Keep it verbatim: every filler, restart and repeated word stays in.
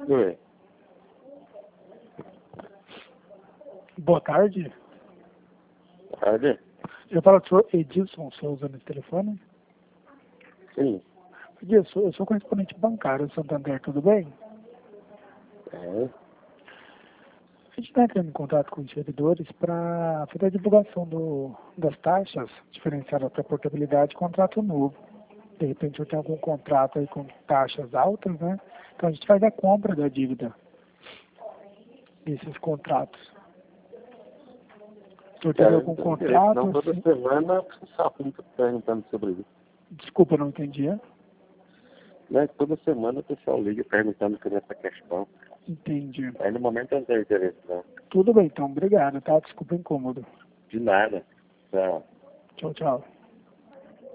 Oi. Boa tarde. Boa tarde. Eu falo com o senhor Edilson Souza nesse telefone. Sim. Edilson, eu sou correspondente bancário do Santander, tudo bem? É. A gente está entrando em contato com os servidores para fazer a divulgação do, das taxas diferenciadas para portabilidade e contrato novo. De repente eu tenho algum contrato aí com taxas altas, né? Então a gente faz a compra da dívida desses contratos. O senhor teve algum contrato? Não, toda Assim? semana o pessoal fica perguntando sobre isso. Desculpa, não entendi. É? Né? Toda semana o pessoal liga perguntando sobre essa questão. Entendi. Aí no momento eu não tenho interesse, não. Tudo bem, então. Obrigado, tá? Desculpa o incômodo. De nada. Tchau. Tchau, tchau.